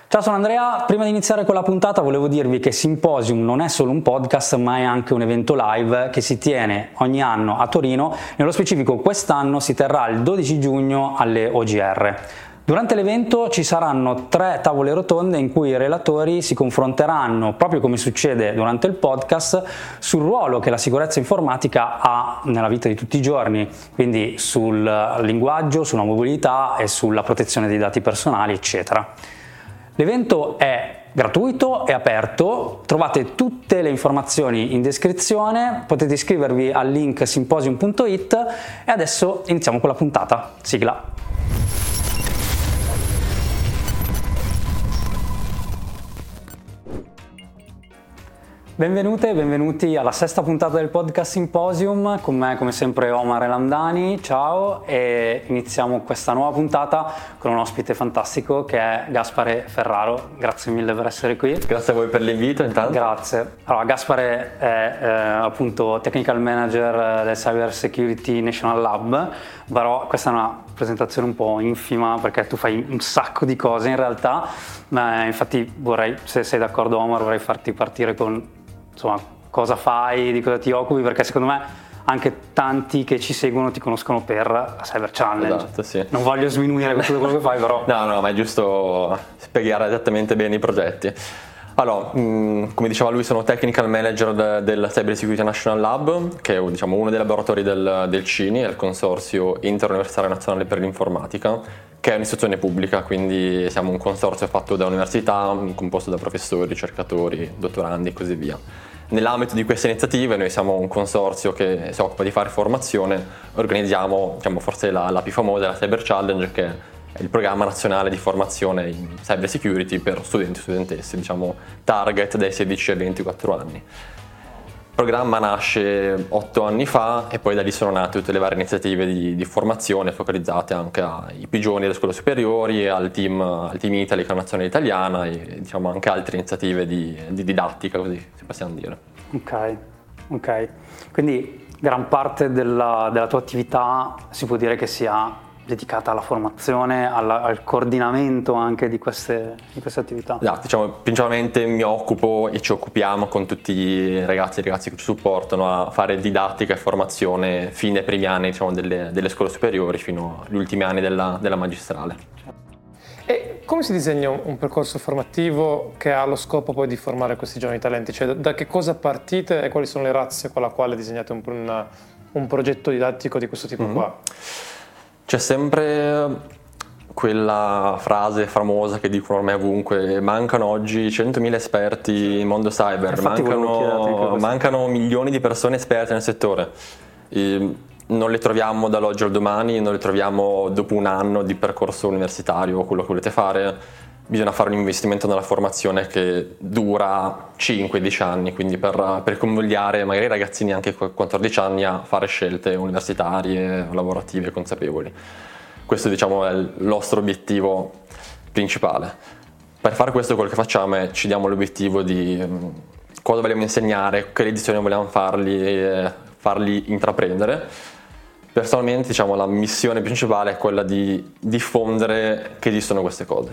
Ciao, sono Andrea. Prima di iniziare con la puntata volevo dirvi che Symposium non è solo un podcast, ma è anche un evento live che si tiene ogni anno a Torino. Nello specifico quest'anno si terrà il 12 giugno alle OGR. Durante l'evento ci saranno 3 tavole rotonde in cui i relatori si confronteranno, proprio come succede durante il podcast, sul ruolo che la sicurezza informatica ha nella vita di tutti i giorni, quindi sul linguaggio, sulla mobilità e sulla protezione dei dati personali, eccetera. L'evento è gratuito e aperto, trovate tutte le informazioni in descrizione, potete iscrivervi al link symposium.it e adesso iniziamo con la puntata. Sigla! Benvenute e benvenuti alla 6ª puntata del podcast Symposium, con me come sempre Omar Elamdani, ciao, e iniziamo questa nuova puntata con un ospite fantastico che è Gaspare Ferraro. Grazie mille per essere qui. Grazie a voi per l'invito intanto. Grazie. Allora, Gaspare è appunto Technical Manager del Cyber Security National Lab, però questa è una presentazione un po' infima perché tu fai un sacco di cose in realtà, ma infatti vorrei, se sei d'accordo Omar, vorrei farti partire con insomma cosa fai, di cosa ti occupi, perché secondo me anche tanti che ci seguono ti conoscono per Cyber Challenge. Esatto, sì. Non voglio sminuire con tutto quello che fai, però No, ma è giusto spiegare esattamente bene i progetti. Allora, come diceva lui, sono Technical Manager del Cyber Security National Lab, che è uno dei laboratori del CINI, il Consorzio Interuniversitario Nazionale per l'Informatica, che è un'istituzione pubblica, quindi siamo un consorzio fatto da università, composto da professori, ricercatori, dottorandi e così via. Nell'ambito di queste iniziative noi siamo un consorzio che si occupa di fare formazione, organizziamo forse la più famosa, la Cyber Challenge, che è il programma nazionale di formazione in cyber security per studenti e studentesse, target dai 16 ai 24 anni. Il programma nasce 8 anni fa e poi da lì sono nate tutte le varie iniziative di formazione focalizzate anche ai più giovani delle scuole superiori, al team Italy, che è la nazione italiana, e anche altre iniziative di didattica, così si possiamo dire. Ok. Quindi gran parte della tua attività si può dire che sia dedicata alla formazione, al coordinamento anche di queste attività. Esatto, principalmente mi occupo e ci occupiamo con tutti i ragazzi che ci supportano a fare didattica e formazione fine ai primi anni delle scuole superiori fino agli ultimi anni della magistrale. E come si disegna un percorso formativo che ha lo scopo poi di formare questi giovani talenti? Cioè, da che cosa partite e quali sono le razze con la quale disegnate un progetto didattico di questo tipo qua? C'è sempre quella frase famosa che dicono ormai ovunque: mancano oggi 100.000 esperti in mondo cyber, mancano milioni di persone esperte nel settore. Non le troviamo dall'oggi al domani, non le troviamo dopo un anno di percorso universitario o quello che volete fare. Bisogna fare un investimento nella formazione che dura 5-10 anni, quindi per convogliare magari i ragazzini anche 14 anni a fare scelte universitarie, lavorative, consapevoli. Questo è il nostro obiettivo principale. Per fare questo quello che facciamo è ci diamo l'obiettivo di cosa vogliamo insegnare, che lezioni vogliamo farli intraprendere. Personalmente la missione principale è quella di diffondere che esistono queste cose.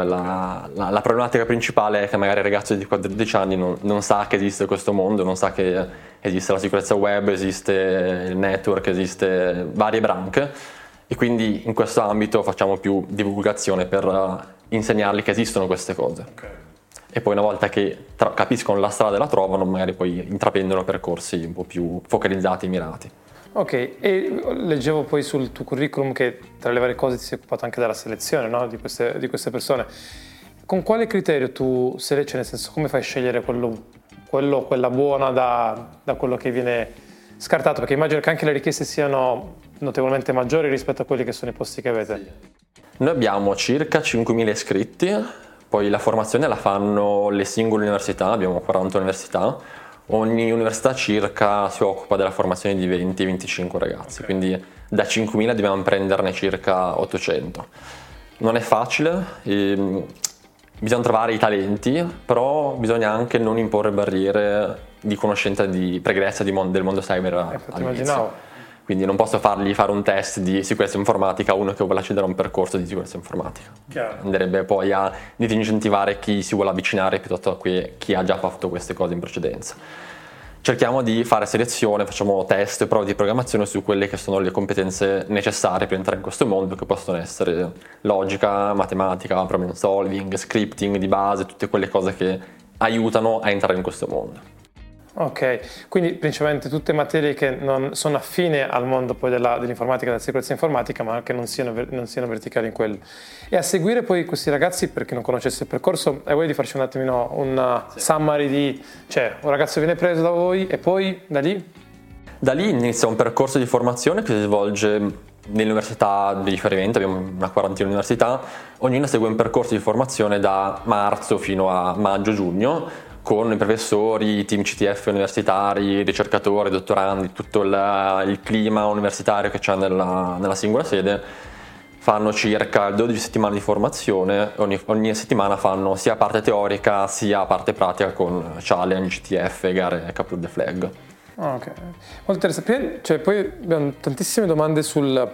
La problematica principale è che magari il ragazzo di 14 anni non sa che esiste questo mondo, non sa che esiste la sicurezza web, esiste il network, esiste varie branche, e quindi in questo ambito facciamo più divulgazione per insegnargli che esistono queste cose. Okay. E poi una volta che capiscono la strada e la trovano, magari poi intraprendono percorsi un po' più focalizzati e mirati. Ok, e leggevo poi sul tuo curriculum che tra le varie cose ti sei occupato anche della selezione, no? di queste persone. Con quale criterio tu selezioni, nel senso, come fai a scegliere quella buona da quello che viene scartato? Perché immagino che anche le richieste siano notevolmente maggiori rispetto a quelli che sono i posti che avete. Sì. Noi abbiamo circa 5.000 iscritti, poi la formazione la fanno le singole università, abbiamo 40 università. Ogni università circa si occupa della formazione di 20-25 ragazzi, okay. Quindi da 5.000 dobbiamo prenderne circa 800. Non è facile, bisogna trovare i talenti, però bisogna anche non imporre barriere di conoscenza, di pregressa del mondo cyber all'inizio. Quindi non posso fargli fare un test di sicurezza informatica a uno che vuole accedere a un percorso di sicurezza informatica. Chiaro. Andrebbe poi a disincentivare chi si vuole avvicinare piuttosto che chi ha già fatto queste cose in precedenza. Cerchiamo di fare selezione, facciamo test e prove di programmazione su quelle che sono le competenze necessarie per entrare in questo mondo, che possono essere logica, matematica, problem solving, scripting di base, tutte quelle cose che aiutano a entrare in questo mondo. Ok, quindi principalmente tutte materie che non sono affine al mondo poi dell'informatica, della sicurezza informatica, ma che non siano verticali in quello. E a seguire poi questi ragazzi, per chi non conoscesse il percorso, hai voglia di farci un attimino una summary cioè un ragazzo viene preso da voi e poi da lì? Da lì inizia un percorso di formazione che si svolge nelle università di riferimento, abbiamo una quarantina di università, ognuna segue un percorso di formazione da marzo fino a maggio-giugno, con i professori, i team CTF universitari, ricercatori, dottorandi, tutto il clima universitario che c'è nella singola sede. Fanno circa 12 settimane di formazione, ogni settimana fanno sia parte teorica sia parte pratica con challenge, CTF, gare Capture the Flag. Ok, molto interessante. Cioè, poi abbiamo tantissime domande sulla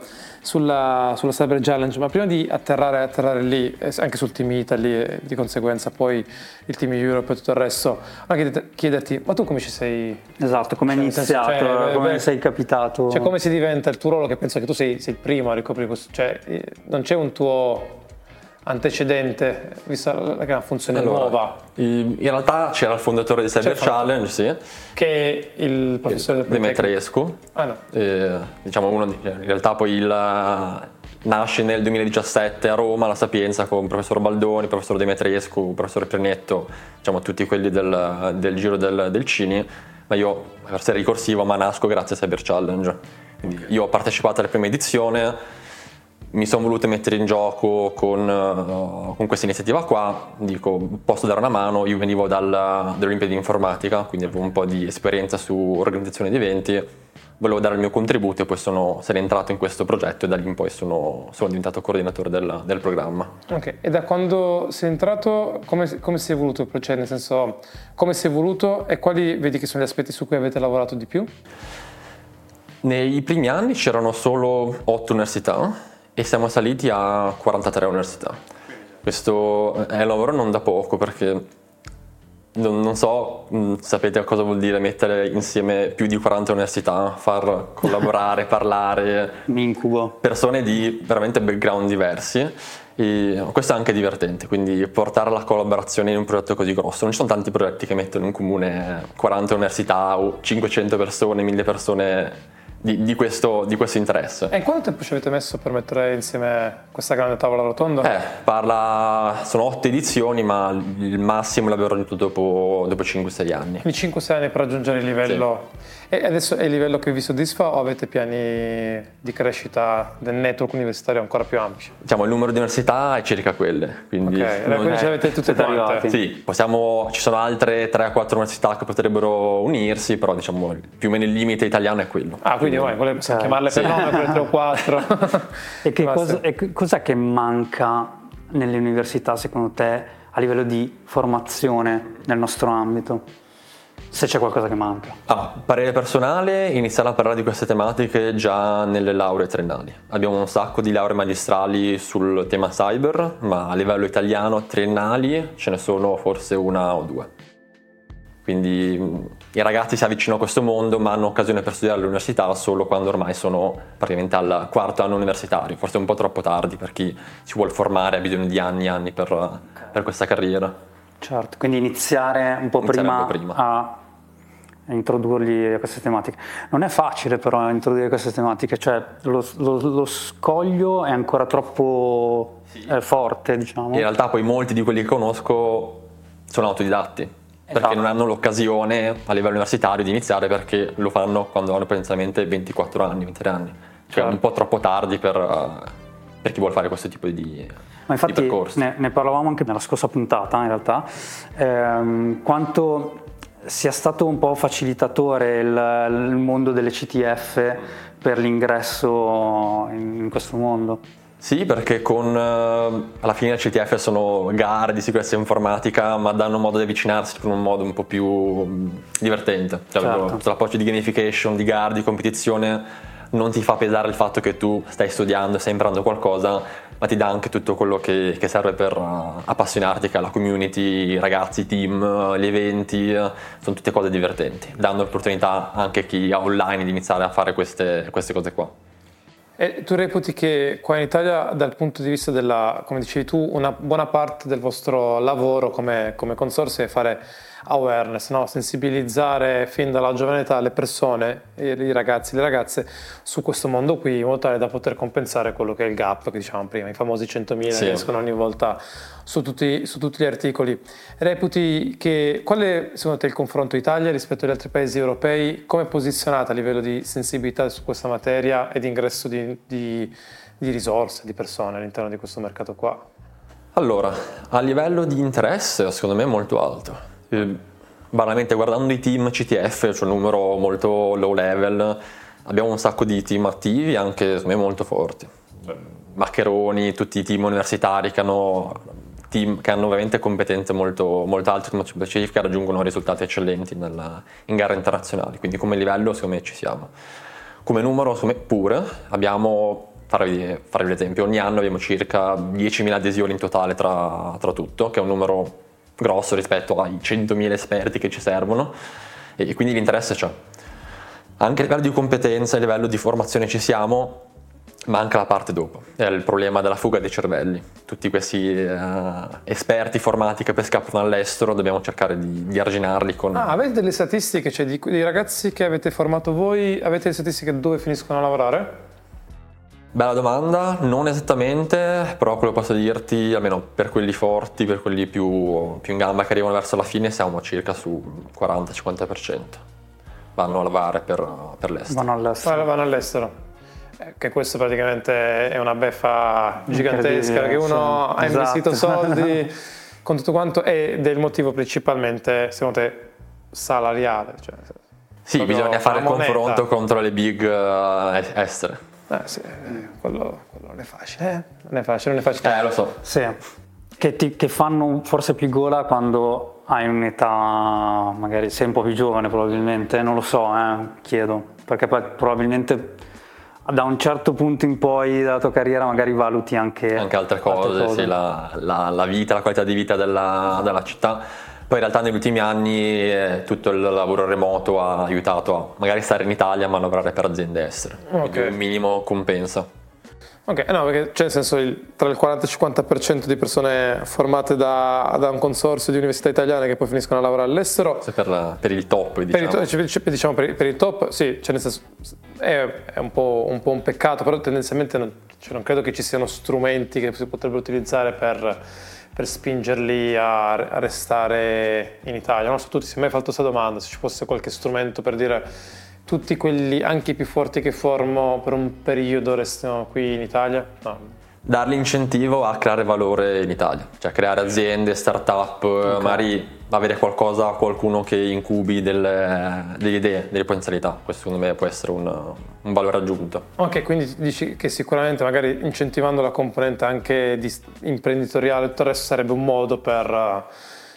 Cyber Challenge, ma prima di atterrare lì, anche sul Team Italy e di conseguenza poi il Team Europe e tutto il resto, anche chiederti, ma tu come ci sei? Esatto, come hai iniziato, come sei capitato? Cioè, come si diventa il tuo ruolo, che penso che tu sei il primo a ricoprire questo, cioè non c'è un tuo antecedente, vista che è una funzione nuova? In realtà c'era il fondatore di Cyber Challenge, sì, che è il professore Demetrescu. No. Diciamo in realtà poi nasce nel 2017 a Roma la Sapienza con il professor Baldoni, il professor Demetrescu, il professor Prenetto, diciamo tutti quelli del giro del Cini, ma io per essere ricorsivo ma nasco grazie a Cyber Challenge. Quindi io ho partecipato alla prima edizione, mi sono voluto mettere in gioco con questa iniziativa qua, dico posso dare una mano, io venivo dall'Olimpiadi di Informatica, quindi avevo un po' di esperienza su organizzazione di eventi, volevo dare il mio contributo e poi sono entrato in questo progetto e da lì in poi sono diventato coordinatore del programma. Ok, e da quando sei entrato come si è evoluto il progetto, nel senso come si è evoluto e quali vedi che sono gli aspetti su cui avete lavorato di più? Nei primi anni c'erano solo 8 università, e siamo saliti a 43 università. Questo è un lavoro non da poco perché non so, sapete cosa vuol dire mettere insieme più di 40 università, far collaborare, parlare, un incubo, persone di veramente background diversi. E questo è anche divertente, quindi portare la collaborazione in un progetto così grosso. Non ci sono tanti progetti che mettono in comune 40 università o 500 persone, 1000 persone di questo interesse. E quanto tempo ci avete messo per mettere insieme questa grande tavola rotonda? Sono 8 edizioni, ma il massimo l'abbiamo raggiunto dopo 5-6 anni. Quindi 5-6 anni per raggiungere il livello. Sì. E adesso è il livello che vi soddisfa o avete piani di crescita del network universitario ancora più ampi? Diciamo il numero di università è circa quelle. Quindi quindi ce l'avete tutte quante? Sì, ci sono altre 3-4 università che potrebbero unirsi, però diciamo più o meno il limite italiano è quello. Ah, quindi possiamo chiamarle per nome, quelle 3 o 4. E cos'è che manca nelle università secondo te a livello di formazione nel nostro ambito? Se c'è qualcosa che manca. Parere personale, iniziare a parlare di queste tematiche già nelle lauree triennali. Abbiamo un sacco di lauree magistrali sul tema cyber, ma a livello italiano triennali ce ne sono forse 1 o 2. Quindi i ragazzi si avvicinano a questo mondo, ma hanno occasione per studiare all'università solo quando ormai sono praticamente al 4º anno universitario, forse un po' troppo tardi per chi si vuole formare, ha bisogno di anni e anni per questa carriera. Certo, quindi iniziare un po' prima a introdurli a queste tematiche. Non è facile però introdurre queste tematiche, cioè lo scoglio è ancora troppo forte, diciamo. In realtà poi molti di quelli che conosco sono autodidatti. Perché non hanno l'occasione a livello universitario di iniziare perché lo fanno quando hanno potenzialmente 24 anni, 23 anni. Cioè un po' troppo tardi per chi vuole fare questo tipo di percorsi. Ne parlavamo anche nella scorsa puntata in realtà, quanto sia stato un po' facilitatore il mondo delle CTF per l'ingresso in questo mondo. Sì, perché alla fine le CTF sono gare di sicurezza informatica, ma danno modo di avvicinarsi con un modo un po' più divertente. Cioè, l'approccio di gamification, di gare, di competizione non ti fa pesare il fatto che tu stai studiando, stai imparando qualcosa, ma ti dà anche tutto quello che serve per appassionarti, che è la community, i ragazzi, i team, gli eventi, sono tutte cose divertenti, dando l'opportunità anche a chi ha online di iniziare a fare queste cose qua. E tu reputi che qua in Italia, dal punto di vista come dicevi tu, una buona parte del vostro lavoro come consorzio è fare awareness, no? Sensibilizzare fin dalla giovane età le persone, i ragazzi, le ragazze su questo mondo qui, in modo tale da poter compensare quello che è il gap che dicevamo prima, i famosi 100.000 che escono ogni volta su tutti gli articoli. Reputi che qual è secondo te il confronto Italia rispetto agli altri paesi europei? Come è posizionata a livello di sensibilità su questa materia e di ingresso di risorse, di persone all'interno di questo mercato qua? Allora, a livello di interesse secondo me è molto alto. Banalmente guardando i team CTF, cioè un numero molto low level, abbiamo un sacco di team attivi, anche secondo me molto forti. Maccheroni, tutti i team universitari che hanno ovviamente competenze molto, molto alte come specifica, raggiungono risultati eccellenti in gare internazionali, quindi come livello secondo me ci siamo. Come numero secondo me pure, farvi l'esempio, ogni anno abbiamo circa 10.000 adesioni in totale tra tutto, che è un numero grosso rispetto ai 100.000 esperti che ci servono, e quindi l'interesse c'è. Anche a livello di competenza, a livello di formazione ci siamo, manca la parte dopo. È il problema della fuga dei cervelli. Tutti questi esperti formati che poi scappano all'estero, dobbiamo cercare di arginarli con... avete delle statistiche, cioè dei ragazzi che avete formato voi, avete le statistiche dove finiscono a lavorare? Bella domanda, non esattamente, però quello che posso dirti, almeno per quelli forti, per quelli più in gamba che arrivano verso la fine, siamo circa su 40-50%. Vanno a lavorare per l'estero. Vanno all'estero. Che questo praticamente è una beffa gigantesca, che uno ha investito soldi con tutto quanto, ed è il motivo principalmente, secondo te, salariale. Cioè, sì, bisogna fare il confronto contro le big estere. Sì, quello non è facile. Non è facile. Lo so. Sì, che fanno forse più gola quando hai un'età, magari sei un po' più giovane probabilmente, non lo so, chiedo, perché poi probabilmente da un certo punto in poi della tua carriera magari valuti anche altre cose. Sì, la vita, la qualità di vita della città. Poi in realtà negli ultimi anni tutto il lavoro remoto ha aiutato a magari stare in Italia ma lavorare per aziende estere, quindi un minimo compensa. Ok, no, perché c'è nel senso tra il 40 e il 50% di persone formate da un consorzio di università italiane che poi finiscono a lavorare all'estero. Per il top, diciamo. Per il top, sì, cioè nel senso è un po' un peccato, però tendenzialmente non credo che ci siano strumenti che si potrebbero utilizzare per spingerli a restare in Italia. Non so, tu ti sei mai fatto questa domanda, se ci fosse qualche strumento per dire tutti quelli, anche i più forti che formo, per un periodo restano qui in Italia? No. Dargli incentivo a creare valore in Italia, cioè creare aziende, start-up, magari avere qualcuno che incubi delle idee, delle potenzialità. Questo secondo me può essere un valore aggiunto. Ok, quindi dici che sicuramente magari incentivando la componente anche imprenditoriale, tutto il resto sarebbe un modo per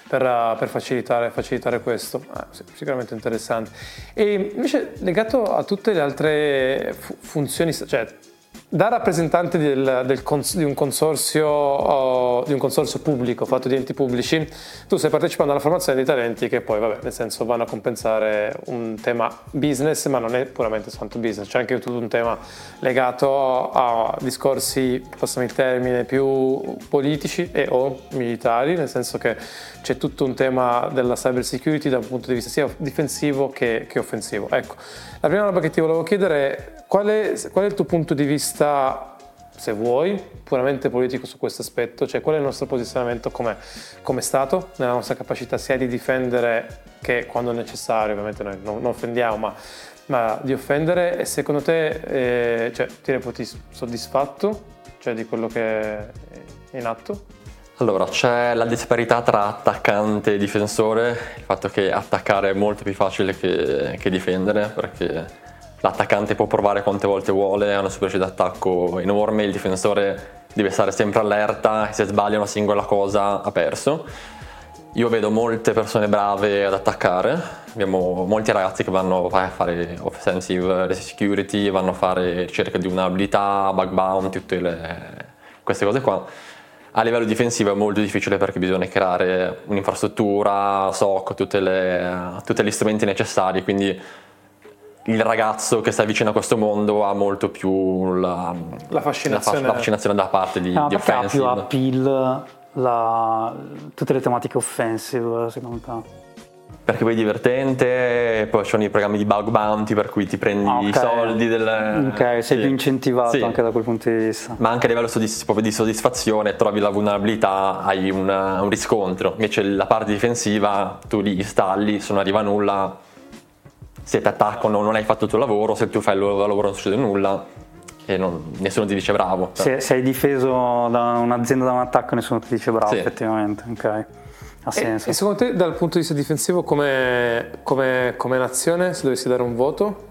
facilitare questo. Sì, sicuramente interessante. E invece legato a tutte le altre funzioni, cioè da rappresentante di un consorzio pubblico fatto di enti pubblici, tu stai partecipando alla formazione di talenti che poi, nel senso, vanno a compensare un tema business, ma non è puramente soltanto business, c'è anche tutto un tema legato a discorsi, passami il termine, più politici e o militari, nel senso che c'è tutto un tema della cyber security da un punto di vista sia difensivo che offensivo. Ecco, la prima roba che ti volevo chiedere è qual è il tuo punto di vista, se vuoi, puramente politico su questo aspetto, cioè qual è il nostro posizionamento come Stato, nella nostra capacità sia di difendere che quando è necessario, ovviamente noi non offendiamo, ma di offendere, e secondo te ti reputi soddisfatto, cioè, di quello che è in atto? Allora, c'è la disparità tra attaccante e difensore, il fatto che attaccare è molto più facile che difendere, perché l'attaccante può provare quante volte vuole, ha una superficie d'attacco enorme, il difensore deve stare sempre allerta e se sbaglia una singola cosa ha perso. Io vedo molte persone brave ad attaccare, abbiamo molti ragazzi che vanno a fare offensive security, vanno a fare ricerca di un'abilità, bug bounty, queste cose qua. A livello difensivo è molto difficile perché bisogna creare un'infrastruttura, SOC, tutti gli strumenti necessari, quindi il ragazzo che sta vicino a questo mondo ha molto più la fascinazione da parte di perché ha offensive. più appeal tutte le tematiche offensive, secondo te? Perché poi è divertente, poi ci sono i programmi di bug bounty per cui ti prendi i soldi Ok, sei più incentivato anche da quel punto di vista. Ma anche a livello di soddisfazione, trovi la vulnerabilità, hai un riscontro. Invece la parte difensiva, tu li installi, se non arriva nulla, se ti attaccano non hai fatto il tuo lavoro, se tu fai il tuo lavoro non succede nulla e nessuno ti dice bravo. Se sei difeso da un'azienda da un attacco nessuno ti dice bravo, effettivamente, ok. Ha senso. E secondo te dal punto di vista difensivo come nazione, se dovessi dare un voto?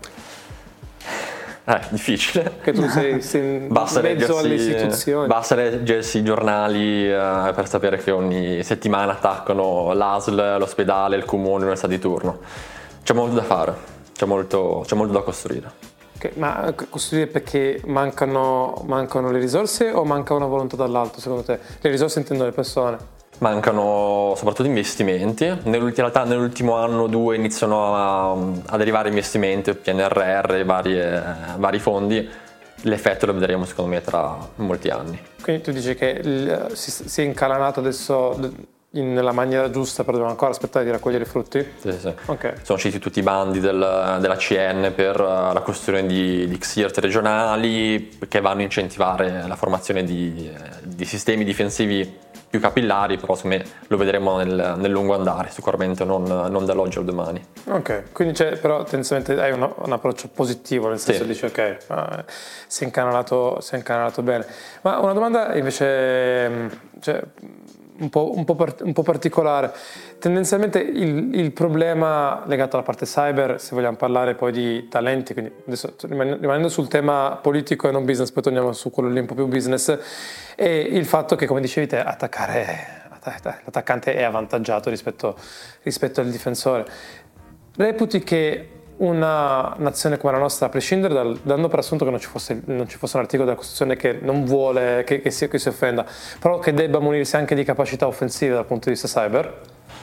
Difficile. Che tu sei in mezzo alle istituzioni. Basta leggersi i giornali per sapere che ogni settimana attaccano l'ASL, l'ospedale, il comune, l'università di turno. C'è molto da fare, c'è molto da costruire. Okay, ma costruire perché mancano le risorse o manca una volontà dall'alto secondo te? Le risorse intendo le persone. Mancano soprattutto investimenti. Nell'ultimo anno o due iniziano ad arrivare investimenti, PNRR, vari fondi. L'effetto lo vedremo secondo me tra molti anni. Quindi tu dici che si è incalanato adesso nella maniera giusta, però dobbiamo ancora aspettare di raccogliere i frutti? Sì. Okay. Sono usciti tutti i bandi della CN per la costruzione di XIRT regionali che vanno a incentivare la formazione di sistemi difensivi più capillari, però secondo me lo vedremo nel lungo andare, sicuramente non dall'oggi al domani. Ok, quindi però tendenzialmente hai un approccio positivo, nel senso dici ok, si è incanalato bene. Ma una domanda invece un po' particolare. Tendenzialmente il problema legato alla parte cyber, se vogliamo parlare poi di talenti, quindi adesso rimanendo sul tema politico e non business, poi torniamo su quello lì un po' più business, è il fatto che, come dicevi te, l'attaccante è avvantaggiato rispetto al difensore. Reputi che una nazione come la nostra, a prescindere dando per assunto che non ci fosse un articolo della Costituzione che non vuole che si offenda, però che debba munirsi anche di capacità offensive dal punto di vista cyber?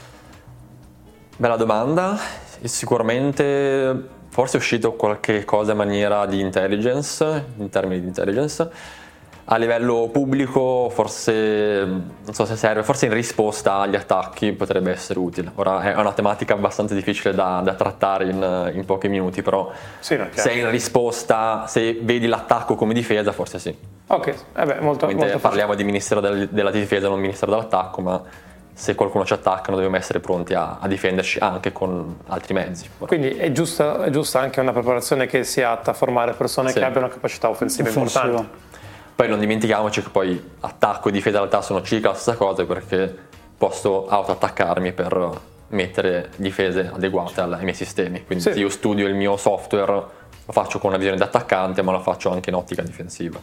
Bella domanda. Sicuramente forse è uscito qualche cosa in maniera di intelligence, in termini di intelligence. A livello pubblico forse, non so se serve, forse in risposta agli attacchi potrebbe essere utile. Ora è una tematica abbastanza difficile da trattare in pochi minuti, però se in risposta, se vedi l'attacco come difesa, forse sì. Ok, molto parliamo di Ministero della Difesa, non Ministero dell'Attacco, ma se qualcuno ci attacca dobbiamo essere pronti a difenderci anche con altri mezzi. Quindi è giusta anche una preparazione che sia atta a formare persone che abbiano capacità offensive importanti. Poi non dimentichiamoci che poi attacco e difesa in realtà sono circa la stessa cosa, perché posso autoattaccarmi per mettere difese adeguate ai miei sistemi. Quindi se io studio il mio software lo faccio con una visione di attaccante, ma lo faccio anche in ottica difensiva.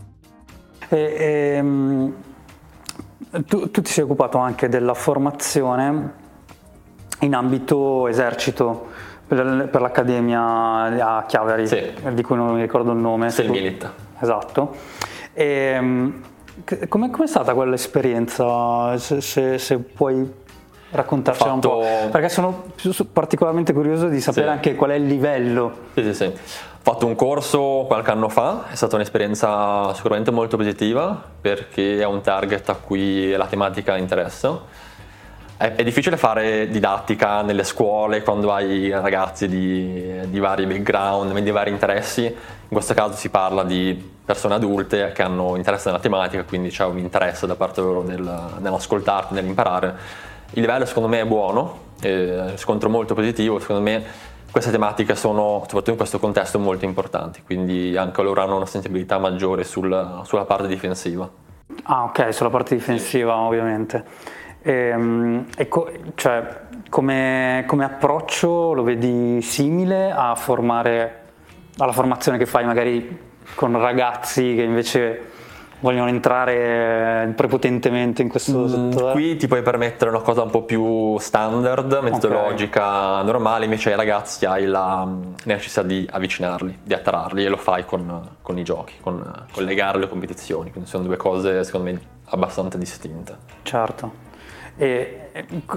Tu ti sei occupato anche della formazione in ambito esercito per l'accademia a Chiavari, di cui non mi ricordo il nome. Selmilit. Esatto. Com'è stata quell'esperienza? Se puoi raccontarcela un po', perché sono particolarmente curioso di sapere anche qual è il livello. Sì. Ho fatto un corso qualche anno fa, è stata un'esperienza sicuramente molto positiva perché è un target a cui la tematica interessa. È difficile fare didattica nelle scuole quando hai ragazzi di vari background, di vari interessi. In questo caso si parla di persone adulte che hanno interesse nella tematica, quindi c'è un interesse da parte loro nell'ascoltarti, nell'imparare. Il livello secondo me è buono, riscontro molto positivo. Secondo me queste tematiche sono, soprattutto in questo contesto, molto importanti, quindi anche loro hanno una sensibilità maggiore sulla parte difensiva. Ah, ok, sulla parte difensiva ovviamente. Cioè, come approccio lo vedi simile alla formazione che fai magari con ragazzi che invece vogliono entrare prepotentemente in questo settore? Qui ti puoi permettere una cosa un po' più standard, metodologica, normale, invece ai ragazzi hai la necessità di avvicinarli, di attrarli, e lo fai con i giochi, con le gare, le competizioni, quindi sono due cose secondo me abbastanza distinte. Certo. E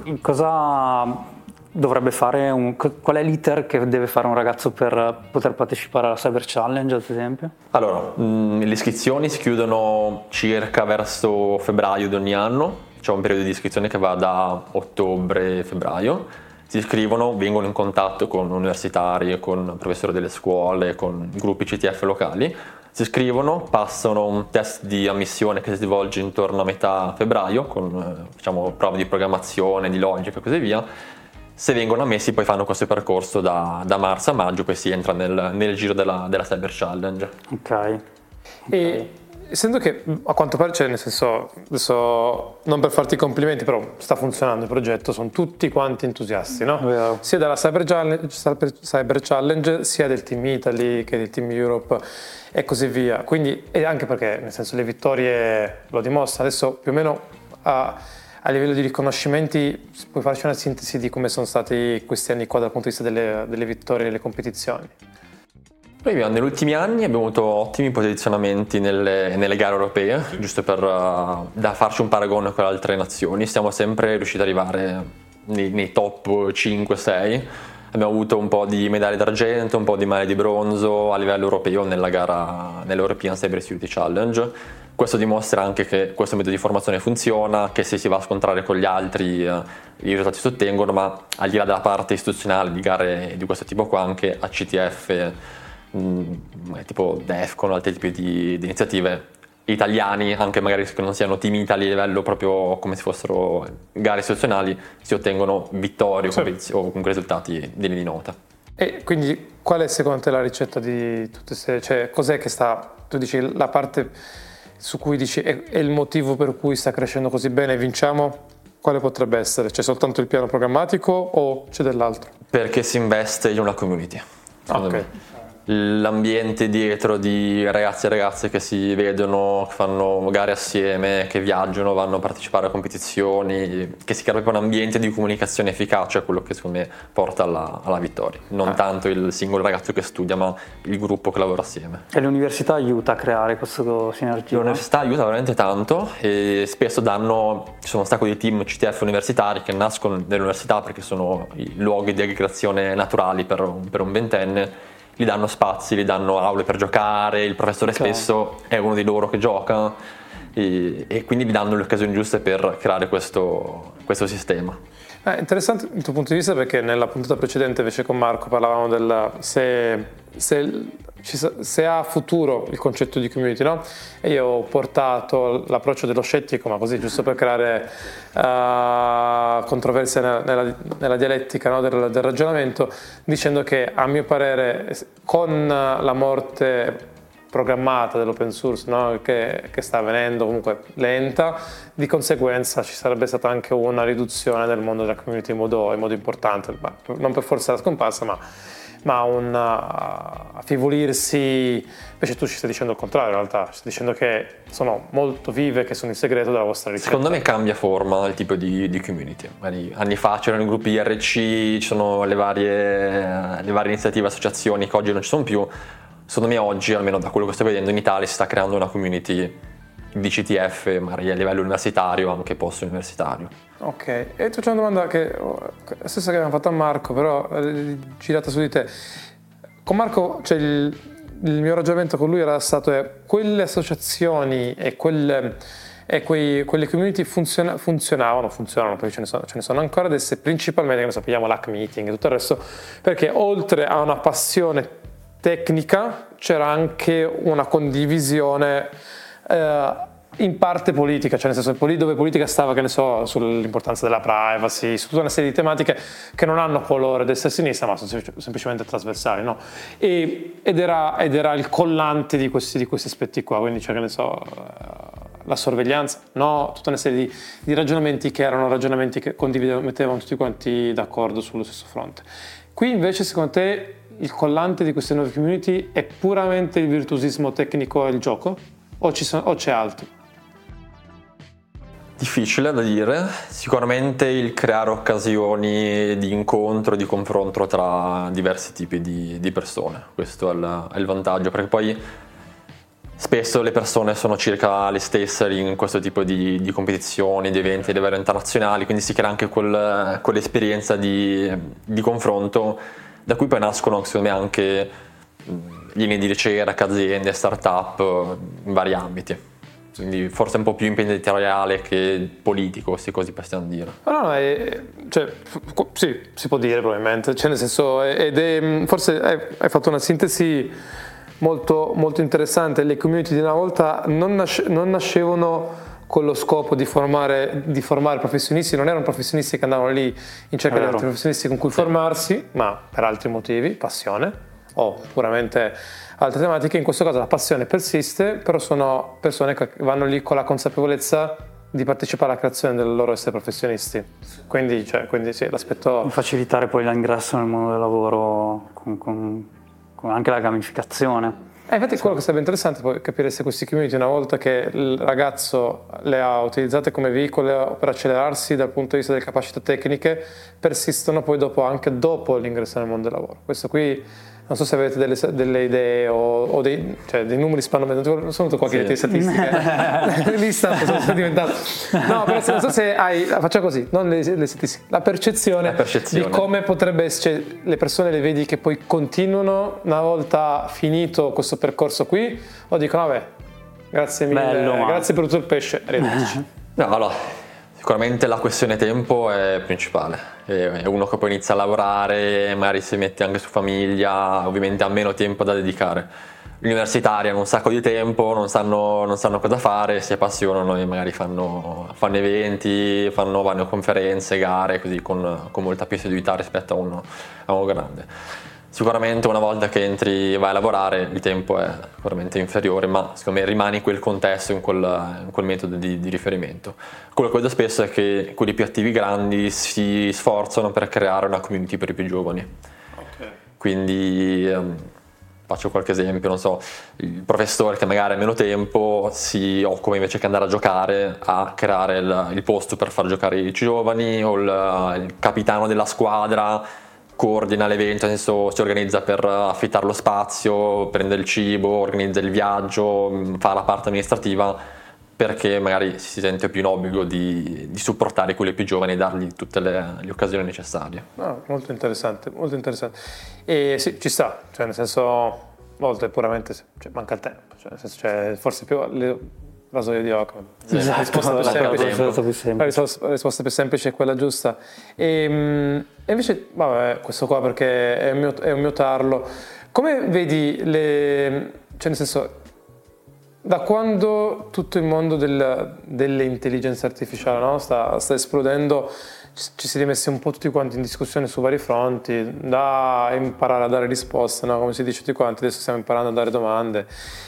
cosa dovrebbe fare qual è l'iter che deve fare un ragazzo per poter partecipare alla Cyber Challenge, ad esempio? Allora, le iscrizioni si chiudono circa verso febbraio di ogni anno, c'è un periodo di iscrizione che va da ottobre-febbraio, si iscrivono, vengono in contatto con universitari, con professori delle scuole, con gruppi CTF locali, si iscrivono, passano un test di ammissione che si svolge intorno a metà febbraio con prove di programmazione, di logica e così via. Se vengono ammessi poi fanno questo percorso da marzo a maggio, poi si entra nel giro della Cyber Challenge. Ok. E essendo che a quanto pare nel senso, adesso non per farti i complimenti, però sta funzionando il progetto, sono tutti quanti entusiasti, no? Vero. Sia della Cyber Challenge, sia del Team Italy che del Team Europe e così via. Quindi, e anche perché nel senso le vittorie lo dimostrano. Adesso più o meno a livello di riconoscimenti puoi farci una sintesi di come sono stati questi anni qua dal punto di vista delle vittorie nelle competizioni? Noi negli ultimi anni abbiamo avuto ottimi posizionamenti nelle gare europee, giusto da farci un paragone con altre nazioni. Siamo sempre riusciti ad arrivare nei top 5-6. Abbiamo avuto un po' di medaglie d'argento, un po' di medaglie di bronzo a livello europeo nell'European Cyber Security Challenge. Questo dimostra anche che questo metodo di formazione funziona, che se si va a scontrare con gli altri i risultati si ottengono, ma al di là della parte istituzionale di gare di questo tipo qua, anche a CTF, tipo DEFCON o altri tipi di iniziative italiani, anche magari che non siano Team Italy a livello proprio come se fossero gare istituzionali, si ottengono vittorie o comunque risultati degni di nota. E quindi qual è secondo te la ricetta di tutte queste, cioè cos'è che tu dici la parte su cui dici è il motivo per cui sta crescendo così bene e vinciamo? Quale potrebbe essere? C'è soltanto il piano programmatico o c'è dell'altro? Perché si investe in una community. Ok. L'ambiente dietro di ragazzi e ragazze che si vedono, che fanno gare assieme, che viaggiano, vanno a partecipare a competizioni, che si crea proprio un ambiente di comunicazione efficace, è quello che secondo me porta alla vittoria. Non tanto il singolo ragazzo che studia, ma il gruppo che lavora assieme. E l'università aiuta a creare questo sinergia? L'università aiuta veramente tanto e spesso ci sono un sacco di team CTF universitari che nascono nell'università perché sono i luoghi di aggregazione naturali per un ventenne. Gli danno spazi, gli danno aule per giocare, il professore spesso è uno di loro che gioca e quindi gli danno le occasioni giuste per creare questo sistema. È interessante il tuo punto di vista perché nella puntata precedente invece con Marco parlavamo del se ha futuro il concetto di community, no? E io ho portato l'approccio dello scettico, ma così giusto per creare controversia nella dialettica, no? del ragionamento, dicendo che a mio parere con la morte programmata dell'open source, no? che sta avvenendo comunque lenta, di conseguenza ci sarebbe stata anche una riduzione del mondo della community in modo importante, non per forza la scomparsa, ma un affievolirsi. Invece tu ci stai dicendo il contrario, in realtà stai dicendo che sono molto vive, che sono il segreto della vostra ricetta. Secondo me cambia forma il tipo di community. Anni fa c'erano i gruppi IRC, ci sono le varie iniziative, associazioni che oggi non ci sono più. Secondo me oggi, almeno da quello che sto vedendo in Italia, si sta creando una community di CTF, magari a livello universitario, anche post-universitario. Ok, e tu c'è una domanda che stessa che abbiamo fatto a Marco, però girata su di te. Con Marco, cioè il mio ragionamento con lui era stato quelle associazioni e quelle community funzionano, poi ce ne sono ancora adesso, principalmente, che ne sappiamo, l'hack meeting e tutto il resto, perché oltre a una passione tecnica c'era anche una condivisione in parte politica, cioè nel senso dove politica stava, che ne so, sull'importanza della privacy, su tutta una serie di tematiche che non hanno colore destra e sinistra, ma sono semplicemente trasversali, no? Ed era il collante di questi aspetti qua, quindi cioè, che ne so, la sorveglianza, no? Tutta una serie di ragionamenti che erano ragionamenti che mettevano tutti quanti d'accordo sullo stesso fronte. Qui invece, secondo te, il collante di queste nuove community è puramente il virtuosismo tecnico e il gioco? o c'è altro? Difficile da dire, sicuramente il creare occasioni di incontro, di confronto tra diversi tipi di persone, questo è il vantaggio, perché poi spesso le persone sono circa le stesse in questo tipo di competizioni, di eventi a livello internazionali, quindi si crea anche quell'esperienza di confronto da cui poi nascono secondo me anche linee di ricerca, aziende, start-up in vari ambiti. Quindi forse un po' più imprenditoriale che politico, se così possiamo dire. Sì, si può dire probabilmente, nel senso, forse hai fatto una sintesi molto, molto interessante. Le community di una volta non nascevano con lo scopo di formare professionisti, non erano professionisti che andavano lì in cerca di altri professionisti con cui formarsi, ma per altri motivi, passione o puramente altre tematiche. In questo caso la passione persiste, però sono persone che vanno lì con la consapevolezza di partecipare alla creazione del loro essere professionisti. Quindi sì, l'aspetto... Facilitare poi l'ingresso nel mondo del lavoro con anche la gamificazione. Infatti quello che sarebbe interessante poi capire se questi community, una volta che il ragazzo le ha utilizzate come veicolo per accelerarsi dal punto di vista delle capacità tecniche, persistono poi anche dopo l'ingresso nel mondo del lavoro. Questo qui, non so se avete delle idee o dei numeri spannamenti, non sono qua che statistiche, lista sono diventato. No, però non so se facciamo così, non le statistiche, la percezione di come potrebbe essere, le persone le vedi che poi continuano una volta finito questo percorso qui, o dicono vabbè, grazie mille, grazie per tutto il pesce, arrivederci. No, allora, sicuramente la questione tempo è principale. È uno che poi inizia a lavorare, magari si mette anche su famiglia, ovviamente ha meno tempo da dedicare. L'universitaria hanno un sacco di tempo, non sanno cosa fare, si appassionano e magari fanno eventi, vanno a conferenze, gare, così con molta più assiduità rispetto a uno grande. Sicuramente una volta che vai a lavorare il tempo è sicuramente inferiore, ma secondo me rimane in quel contesto, in quel metodo di riferimento. Quello che vedo spesso è che quelli più attivi grandi si sforzano per creare una community per i più giovani. Okay. Quindi faccio qualche esempio, non so, il professore che magari ha meno tempo si occupa invece che andare a giocare a creare il posto per far giocare i giovani, o il capitano della squadra coordina l'evento, nel senso si organizza per affittare lo spazio, prende il cibo, organizza il viaggio, fa la parte amministrativa, perché magari si sente più in obbligo di supportare quelli più giovani e dargli tutte le occasioni necessarie. Molto interessante, molto interessante. E sì, ci sta, cioè nel senso, a volte puramente manca il tempo, cioè nel senso forse più rasoio di occhio. Esatto, la risposta più semplice è quella giusta. E invece, vabbè, questo qua perché è un mio tarlo. Come vedi cioè nel senso, da quando tutto il mondo delle intelligenze artificiali, no, sta esplodendo, ci si è messi un po' tutti quanti in discussione su vari fronti, da imparare a dare risposte, no? Come si dice tutti quanti, adesso stiamo imparando a dare domande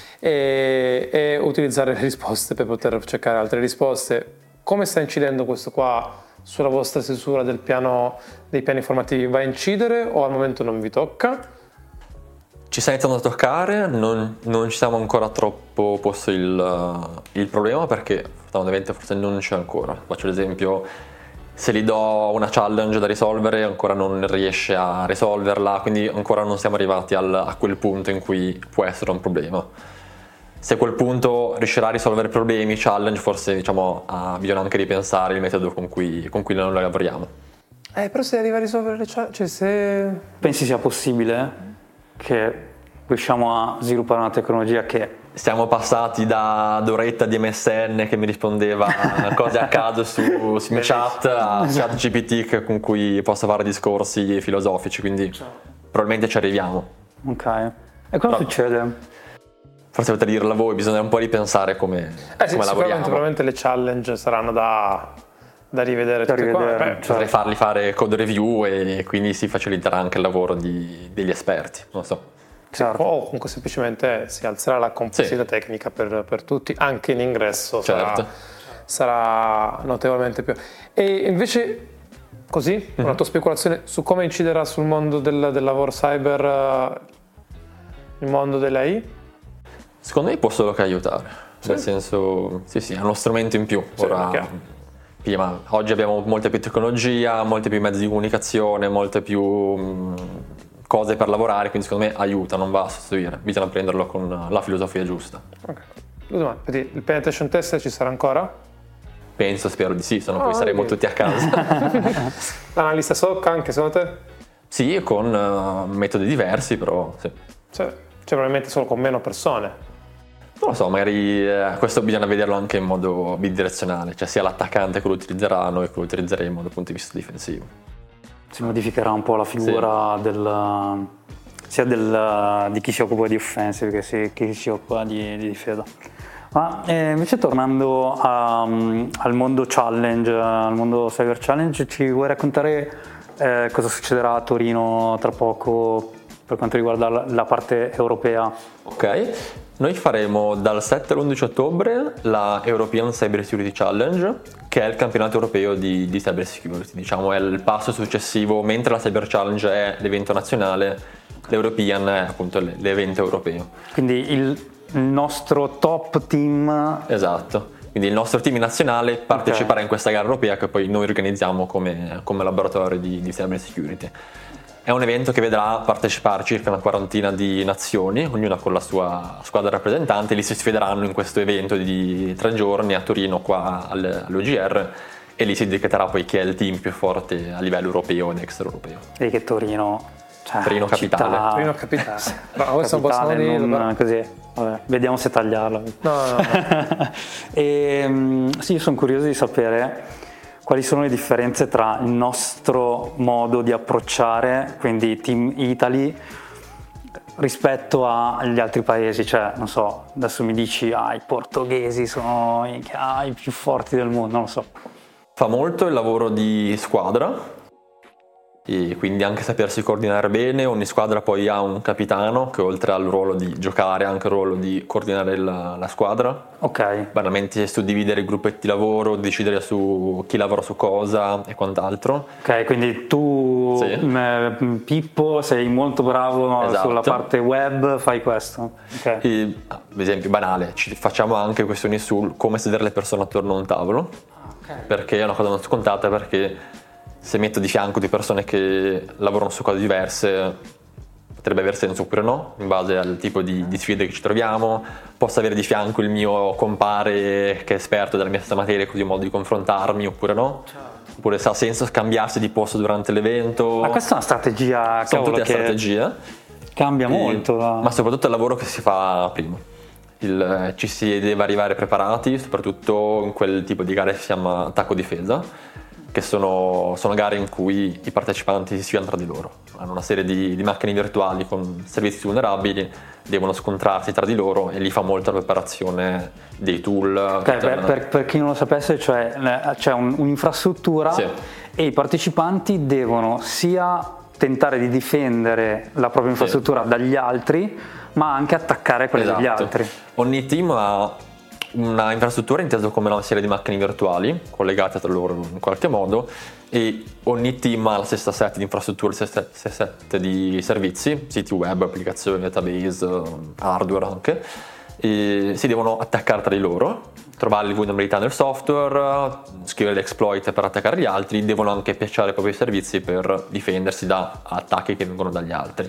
e utilizzare le risposte per poter cercare altre risposte. Come sta incidendo questo qua sulla vostra stesura dei piani formativi? Va a incidere o al momento non vi tocca? Ci sta iniziando a toccare, non ci siamo ancora troppo posto il problema, perché fondamentalmente forse non c'è ancora. Faccio l'esempio, se gli do una challenge da risolvere ancora non riesce a risolverla, quindi ancora non siamo arrivati a quel punto in cui può essere un problema. Se a quel punto riuscirà a risolvere problemi, challenge, forse bisogna anche ripensare il metodo con cui noi lavoriamo. Però se arriva a risolvere le challenge, cioè se... Pensi sia possibile che riusciamo a sviluppare una tecnologia che... Siamo passati da Doretta di MSN che mi rispondeva cose a caso su chat a ChatGPT con cui posso fare discorsi filosofici, quindi probabilmente ci arriviamo. Ok. E cosa succede? Forse potete dirla voi, bisogna un po' ripensare come lavoriamo. Probabilmente le challenge saranno da rivedere. Potrei farli fare code review e quindi si faciliterà anche il lavoro degli esperti, non so. Certo. O comunque semplicemente si alzerà la complessità tecnica per tutti, anche in ingresso sarà notevolmente più. E invece così, una tua speculazione su come inciderà sul mondo del lavoro cyber il mondo dell'AI? Secondo me può solo che aiutare. Nel senso, sì, è uno strumento in più. Oggi abbiamo molta più tecnologia, molte più mezzi di comunicazione, molte più cose per lavorare, quindi secondo me aiuta, non va a sostituire, bisogna prenderlo con la filosofia giusta. Ok. Il penetration test ci sarà ancora? Penso, spero di sì, se no poi saremo tutti a casa. L'analista SOC anche secondo te? Sì, con metodi diversi, però sì. Cioè probabilmente solo con meno persone. Non lo so, magari questo bisogna vederlo anche in modo bidirezionale, cioè sia l'attaccante che lo utilizzerà, noi che lo utilizzeremo dal punto di vista difensivo. Si modificherà un po' la figura di chi si occupa di offensive che chi si occupa di difesa. Ma invece tornando al mondo challenge, al mondo cyber challenge, ci vuoi raccontare cosa succederà a Torino tra poco per quanto riguarda la parte europea? Ok, noi faremo dal 7 all'11 ottobre la European Cyber Security Challenge, che è il campionato europeo di cyber security, diciamo è il passo successivo, mentre la Cyber Challenge è l'evento nazionale, l'European è appunto l'evento europeo. Quindi il nostro top team. Esatto, quindi il nostro team nazionale parteciperà in questa gara europea che poi noi organizziamo come laboratorio di cyber security. È un evento che vedrà partecipare circa una quarantina di nazioni, ognuna con la sua squadra rappresentante, li si sfideranno in questo evento di 3 giorni a Torino qua all'OGR e lì si decreterà poi chi è il team più forte a livello europeo ed extraeuropeo. E che Torino capitale. Torino capitale. No, questo possiamo dirlo. Così. Vabbè, vediamo se tagliarlo. No. Sì, io sono curioso di sapere quali sono le differenze tra il nostro modo di approcciare, quindi Team Italy, rispetto agli altri paesi. Cioè, non so, adesso mi dici i portoghesi sono i più forti del mondo, non lo so. Fa molto il lavoro di squadra e quindi anche sapersi coordinare bene. Ogni squadra poi ha un capitano che oltre al ruolo di giocare ha anche il ruolo di coordinare la squadra. Ok. Banalmente suddividere i gruppetti di lavoro, decidere su chi lavora su cosa e quant'altro. Ok, quindi tu Pippo sei molto bravo sulla parte web, fai questo. Okay. E, ad esempio banale, ci facciamo anche questioni su come sedere le persone attorno a un tavolo, perché è una cosa non scontata, perché se metto di fianco di persone che lavorano su cose diverse potrebbe aver senso oppure no, in base al tipo di sfide che ci troviamo. Posso avere di fianco il mio compare che è esperto della mia stessa materia, così ho modo di confrontarmi oppure no. Oppure se ha senso scambiarsi di posto durante l'evento. Ma questa è una strategia, sono tutte strategie. Cambia molto. Ma soprattutto il lavoro che si fa prima. Ci si deve arrivare preparati, soprattutto in quel tipo di gare che si chiama attacco-difesa, che sono gare in cui i partecipanti si sfidano tra di loro. Hanno una serie di macchine virtuali con servizi vulnerabili, devono scontrarsi tra di loro e lì fa molta la preparazione dei tool. Per chi non lo sapesse, cioè c'è un'infrastruttura e i partecipanti devono sia tentare di difendere la propria infrastruttura dagli altri, ma anche attaccare quelle degli altri. Ogni team ha una infrastruttura intesa come una serie di macchine virtuali collegate tra loro in qualche modo, e ogni team ha la stessa set di infrastrutture, la stessa set di servizi, siti web, applicazioni, database, hardware anche, e si devono attaccare tra di loro, trovare le vulnerabilità nel software, scrivere l'exploit per attaccare gli altri, devono anche patchare i propri servizi per difendersi da attacchi che vengono dagli altri.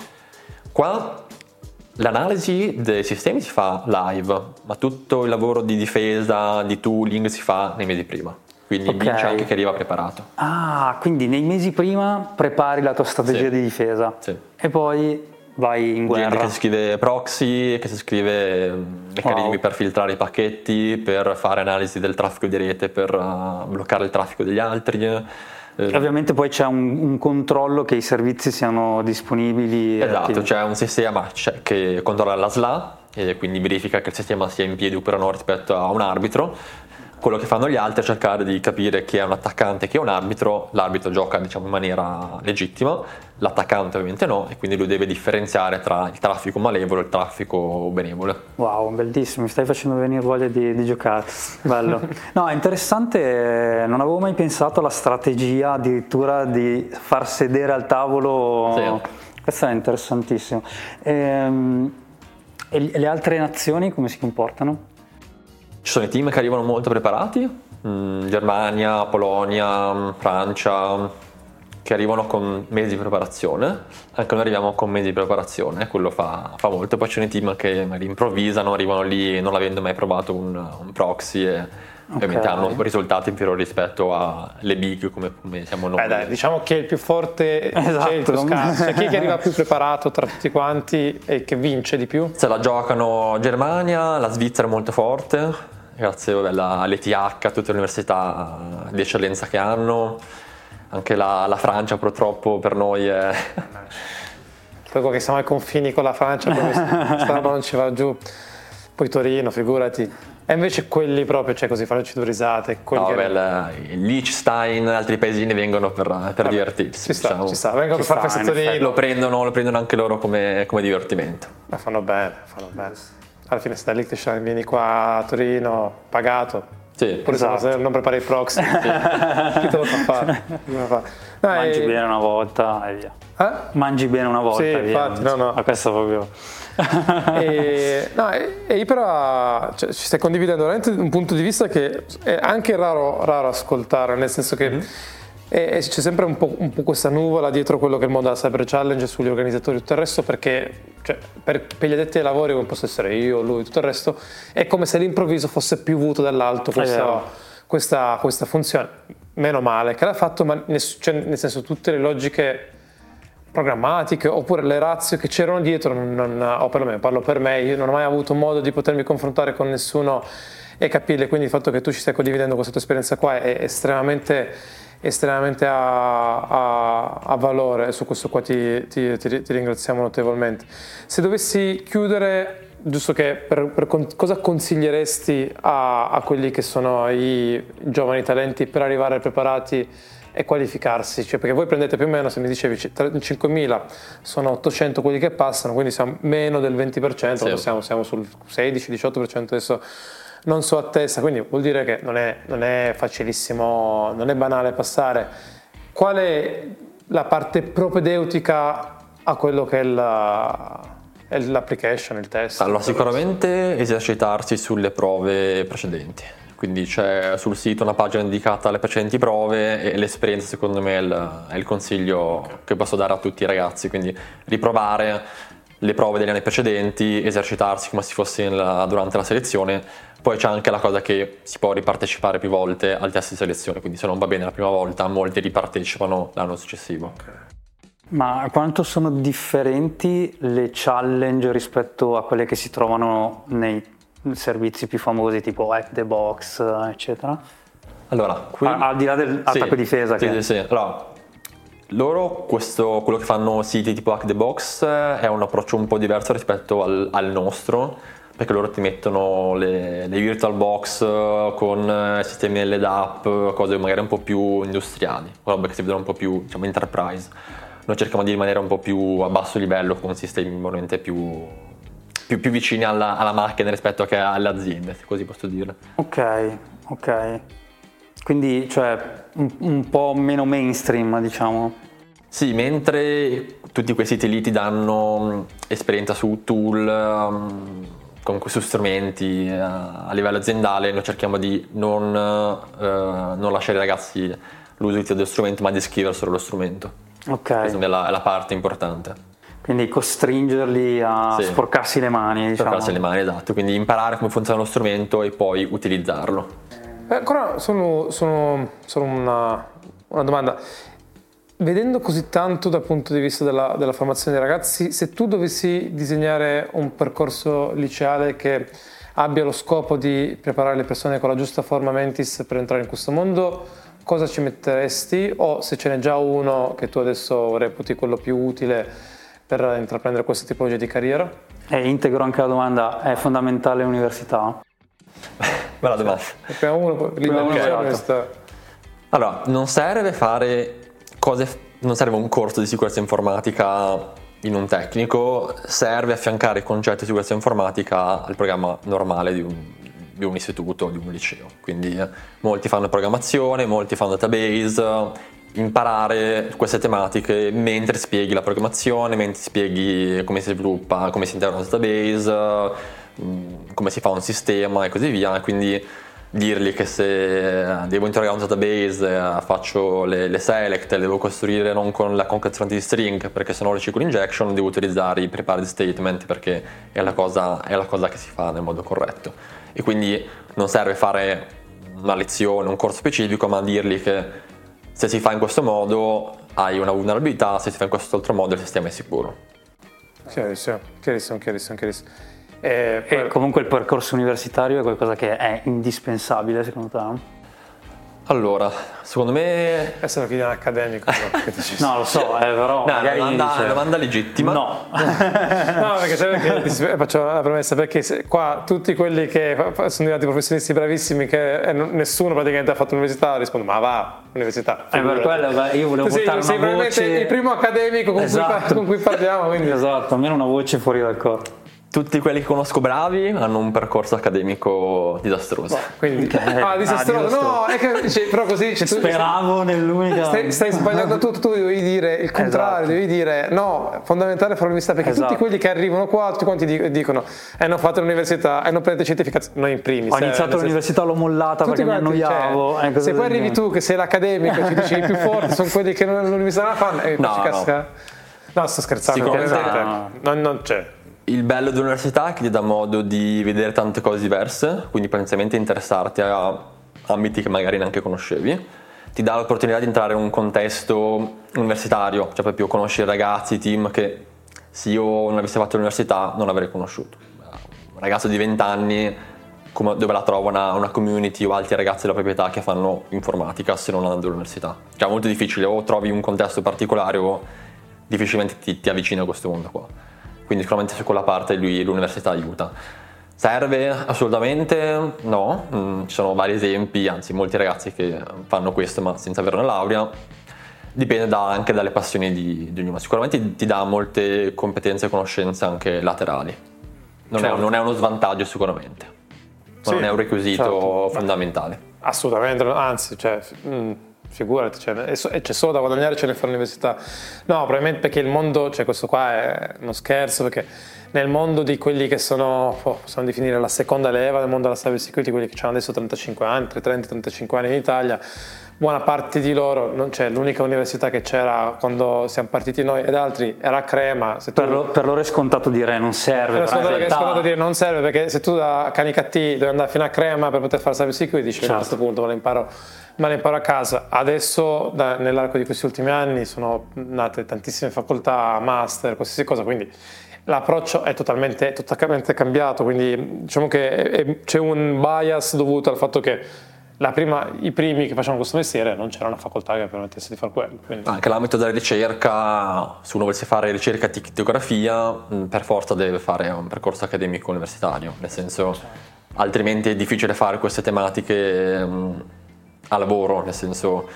Qua l'analisi dei sistemi si fa live, ma tutto il lavoro di difesa, di tooling si fa nei mesi prima. Quindi vince anche chi arriva preparato. Ah, quindi nei mesi prima prepari la tua strategia di difesa e poi vai in guerra. Gente che si scrive proxy, che si scrive meccanismi per filtrare i pacchetti, per fare analisi del traffico di rete, per bloccare il traffico degli altri. Ovviamente poi c'è un controllo che i servizi siano disponibili. Esatto, c'è un sistema che controlla la SLA e quindi verifica che il sistema sia in piedi oppure no rispetto a un arbitro. Quello che fanno gli altri è cercare di capire chi è un attaccante e chi è un arbitro. L'arbitro gioca, diciamo, in maniera legittima, l'attaccante ovviamente no, e quindi lui deve differenziare tra il traffico malevolo e il traffico benevolo. Wow, bellissimo, mi stai facendo venire voglia di giocare. Bello. No, è interessante, non avevo mai pensato alla strategia addirittura di far sedere al tavolo. Questo è interessantissimo. E le altre nazioni come si comportano? Ci sono i team che arrivano molto preparati, Germania, Polonia, Francia, che arrivano con mesi di preparazione. Anche noi arriviamo con mesi di preparazione, quello fa molto. Poi ci sono i team che magari improvvisano, arrivano lì non avendo mai provato un proxy e ovviamente hanno risultati inferiori rispetto alle big come siamo noi. Dai, diciamo che è il più forte, esatto, c'è il più scarso, c'è chi che arriva più preparato tra tutti quanti e che vince di più. Se la giocano Germania, la Svizzera è molto forte, grazie all'ETH, a tutte le università di eccellenza che hanno. Anche la Francia purtroppo per noi è... Poi che siamo ai confini con la Francia, questa roba non ci va giù. Poi Torino, figurati. E invece quelli proprio, cioè così, farci due risate. Il Liechtenstein, altri paesini vengono per divertirsi. Ci sta, vengono per far festettoni. Lo prendono anche loro come divertimento. Ma fanno bene. Alla fine se da Liechtenstein vieni qua a Torino, pagato. Sì, pure se non prepari il proxy, chi te lo fa fare? Mangi bene una volta e via. Mangi bene una volta e via. Infatti, no. Ma questo proprio... e però ci stai condividendo veramente un punto di vista che è anche raro ascoltare, nel senso che c'è sempre un po' questa nuvola dietro quello che è il mondo della Cyber Challenge, sugli organizzatori e tutto il resto, perché cioè, per gli addetti ai lavori, come posso essere io, lui, tutto il resto, è come se l'improvviso fosse piuvuto dall'alto questa funzione. Meno male che l'ha fatto, ma nel senso tutte le logiche programmatiche oppure le ratio che c'erano dietro, o perlomeno parlo per me, io non ho mai avuto modo di potermi confrontare con nessuno e capirle, quindi il fatto che tu ci stai condividendo questa tua esperienza qua è estremamente a valore, e su questo qua ti ringraziamo notevolmente. Se dovessi chiudere, giusto che cosa consiglieresti a quelli che sono i giovani talenti per arrivare preparati e qualificarsi? Cioè, perché voi prendete più o meno, se mi dicevi 5.000 sono 800 quelli che passano, quindi siamo meno del 20%, sì. Siamo sul 16-18% adesso, non so a testa, quindi vuol dire che non è facilissimo, non è banale passare. Qual è la parte propedeutica a quello che è l'application, il test? Allora, sicuramente esercitarsi sulle prove precedenti, quindi c'è sul sito una pagina dedicata alle precedenti prove e l'esperienza secondo me è il consiglio che posso dare a tutti i ragazzi, quindi riprovare le prove degli anni precedenti, esercitarsi come se fosse durante la selezione. Poi c'è anche la cosa che si può ripartecipare più volte al test di selezione, quindi se non va bene la prima volta, molti ripartecipano l'anno successivo. Ma quanto sono differenti le challenge rispetto a quelle che si trovano nei servizi più famosi tipo Hack the Box, eccetera? Allora, al di là dell'attacco difesa. Sì. Allora, loro quello che fanno siti tipo Hack the Box è un approccio un po' diverso rispetto al nostro, perché loro ti mettono le virtual box con sistemi LDAP, cose magari un po' più industriali, roba che si vedono un po' più, diciamo, enterprise. Noi cerchiamo di rimanere un po' più a basso livello, con sistemi veramente più vicini alla macchina rispetto che alle aziende, se così posso dire. Ok. Quindi, cioè, un po' meno mainstream, diciamo. Sì, mentre tutti quei siti lì ti danno esperienza su tool, comunque su strumenti a livello aziendale, noi cerchiamo di non lasciare ai ragazzi l'uso dello strumento, ma di scriverselo lo strumento. Ok. Questa è la parte importante. Quindi costringerli a sporcarsi le mani, diciamo. Sporcarsi le mani, esatto. Quindi imparare come funziona lo strumento e poi utilizzarlo. Ancora solo una domanda. Vedendo così tanto dal punto di vista della formazione dei ragazzi, se tu dovessi disegnare un percorso liceale che abbia lo scopo di preparare le persone con la giusta forma mentis per entrare in questo mondo, cosa ci metteresti? O se ce n'è già uno che tu adesso reputi quello più utile per intraprendere questa tipologia di carriera? E integro anche la domanda, è fondamentale l'università? Bella domanda. Allora, non serve un corso di sicurezza informatica in un tecnico, serve affiancare il concetto di sicurezza informatica al programma normale di un istituto, di un liceo. Quindi molti fanno programmazione, molti fanno database, imparare queste tematiche mentre spieghi la programmazione, mentre spieghi come si sviluppa, come si integra un database, come si fa un sistema e così via, e quindi dirgli che se devo interrogare un database faccio le select, le devo costruire non con la concatenazione di string, perché se no le SQL injection devo utilizzare i prepared statement, perché è la cosa che si fa nel modo corretto. E quindi non serve fare una lezione, un corso specifico, ma dirgli che se si fa in questo modo hai una vulnerabilità, se si fa in questo altro modo il sistema è sicuro. Chiarissimo. E comunque il percorso universitario è qualcosa che è indispensabile secondo te? Allora, secondo me... Adesso lo chiedi accademico. No, lo so, però magari una domanda legittima. No. No, perché sai perché faccio la premessa, perché qua tutti quelli che sono diventati professionisti bravissimi, che nessuno praticamente ha fatto l'università, rispondono ma va, università. Per quello io volevo portare sei una voce... il primo accademico con cui parliamo. Quindi. Esatto, almeno una voce fuori dal corpo. Tutti quelli che conosco bravi hanno un percorso accademico disastroso. Quindi, disastroso. No, è che però così speravo nell'unica. Stai sbagliando tutto, tu devi dire il contrario, devi dire no, è fondamentale fare l'università, perché tutti quelli che arrivano qua, tutti quanti dicono non fate l'università, non prendete certificazione, noi in primis. Ho iniziato l'università, l'ho mollata perché mi annoiavo. Cioè, se poi arrivi tu che sei l'accademico e ci dici i più forti sono quelli che l'università la fanno, no, sto scherzando, non c'è. Il bello dell'università è che ti dà modo di vedere tante cose diverse, quindi potenzialmente interessarti a ambiti che magari neanche conoscevi. Ti dà l'opportunità di entrare in un contesto universitario, cioè proprio conoscere ragazzi, team che se io non avessi fatto l'università non avrei conosciuto. Un ragazzo di 20 anni, dove la trovo una community o altri ragazzi della proprietà che fanno informatica se non andando all'università? Cioè è molto difficile, o trovi un contesto particolare o difficilmente ti avvicini a questo mondo qua. Quindi sicuramente su quella parte l'università aiuta. Serve? Assolutamente no, ci sono vari esempi, anzi molti ragazzi che fanno questo ma senza avere una laurea. Dipende anche dalle passioni di ognuno. Sicuramente ti dà molte competenze e conoscenze anche laterali. Non è uno svantaggio sicuramente, ma non è un requisito fondamentale. Assolutamente, anzi, figurati, c'è solo da guadagnare, ce ne fa l'università. No, probabilmente perché il mondo, questo qua è uno scherzo, perché nel mondo di quelli che possiamo definire la seconda leva del mondo della cyber security, quelli che hanno adesso 35 anni, 30-35 anni in Italia, buona parte di loro, l'unica università che c'era quando siamo partiti noi ed altri era Crema. Per loro è scontato dire non serve. È scontato dire non serve, perché se tu da Canicattì devi andare fino a Crema per poter fare cyber security, dici a questo punto me la imparo a casa. Adesso nell'arco di questi ultimi anni sono nate tantissime facoltà, master, qualsiasi cosa, quindi l'approccio è totalmente cambiato, quindi diciamo che c'è un bias dovuto al fatto che i primi che facevano questo mestiere non c'era una facoltà che permettesse di fare quello. Quindi. Anche l'ambito della ricerca, se uno volesse fare ricerca di crittografia, per forza deve fare un percorso accademico universitario, nel senso altrimenti è difficile fare queste tematiche a lavoro, nel senso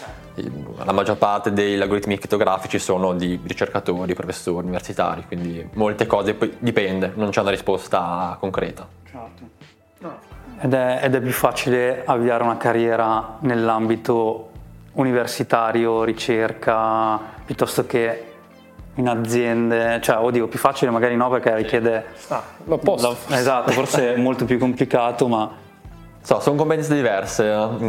la maggior parte degli algoritmi crittografici sono di ricercatori, professori, universitari, quindi molte cose poi dipende, non c'è una risposta concreta. Certo. No. Ed è più facile avviare una carriera nell'ambito universitario, ricerca, piuttosto che in aziende, più facile magari no, perché richiede l'opposto. Esatto, forse è molto più complicato, ma sono competenze diverse.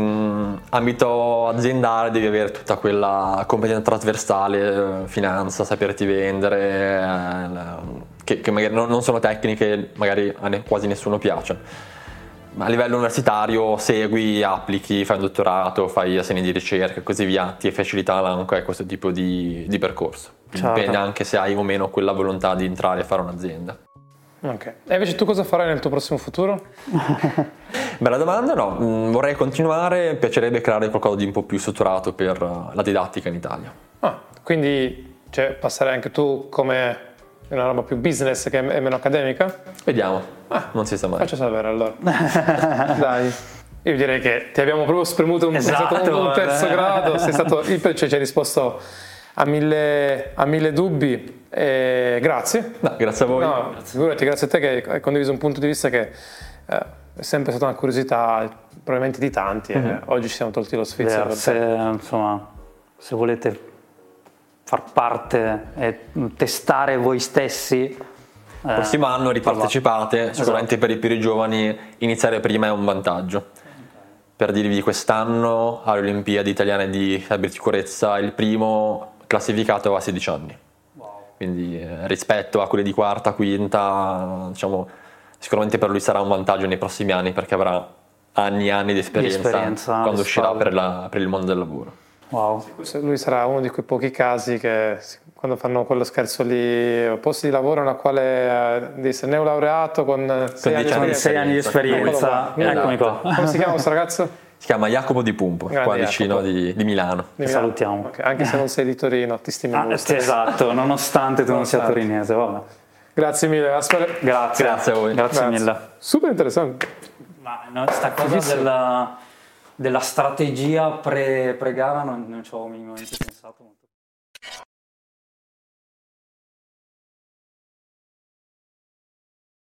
Ambito aziendale devi avere tutta quella competenza trasversale, finanza, saperti vendere, che magari non sono tecniche, magari a quasi nessuno piace. Ma a livello universitario segui, applichi, fai un dottorato, fai assegni di ricerca e così via, ti facilita anche questo tipo di percorso. Certo. Dipende anche se hai o meno quella volontà di entrare a fare un'azienda. Ok. E invece tu cosa farai nel tuo prossimo futuro? Bella domanda, no. Vorrei continuare, mi piacerebbe creare qualcosa di un po' più strutturato per la didattica in Italia. Quindi passerai anche tu come una roba più business che è meno accademica? Vediamo, non si sa mai. Faccio sapere allora. Dai. Io direi che ti abbiamo proprio spremuto un terzo grado, sei stato ci hai risposto a mille dubbi. Grazie. No, grazie a voi. No, figurati, grazie a te che hai condiviso un punto di vista che è sempre stata una curiosità probabilmente di tanti. Oggi ci siamo tolti lo sfizio. Se volete far parte e testare voi stessi, prossimo anno ripartecipate, sicuramente per i più giovani iniziare prima è un vantaggio. Per dirvi, quest'anno alle Olimpiadi italiane di cybersicurezza il primo classificato aveva 16 anni. Quindi rispetto a quelli di quarta, quinta, diciamo, sicuramente per lui sarà un vantaggio nei prossimi anni perché avrà anni e anni di esperienza quando uscirà per il mondo del lavoro. Wow. Lui sarà uno di quei pochi casi che quando fanno quello scherzo lì, posti di lavoro nella quale dice neolaureato con 6 anni di esperienza. Eccomi qua. Come si chiama questo ragazzo? Si chiama Jacopo Di Pumpo, qua vicino di Milano. Salutiamo. Okay. Anche se non sei di Torino, ti stimiamo. Esatto, nonostante tu non sia torinese. Vabbè. Grazie mille, Asper. Grazie a voi. Grazie mille. Super interessante. Ma no, sta cosa della strategia pre-gara non ci avevo minimamente pensato.